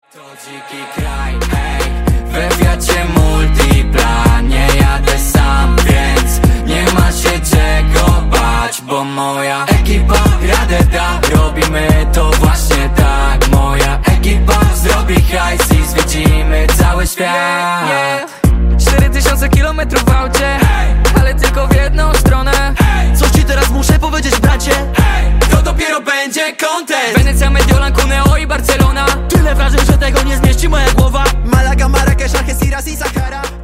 To dziki kraj, hej, we Fiacie Multipla. Nie jadę sam, więc nie ma się czego bać, bo moja ekipa radę da. Robimy to właśnie tak. Moja ekipa zrobi hajs i zwiedzimy cały świat. 4000 kilometrów w aucie, ale tylko w jedną stronę. Coś ci teraz muszę powiedzieć, bracie, to dopiero będzie content. Wenecja, Mediolan, Cuneo i Barcelona. tyle wrażeń, że tego nie zmieści moja głowa. Malaga, Marrakesz, Algeciras i Sahara.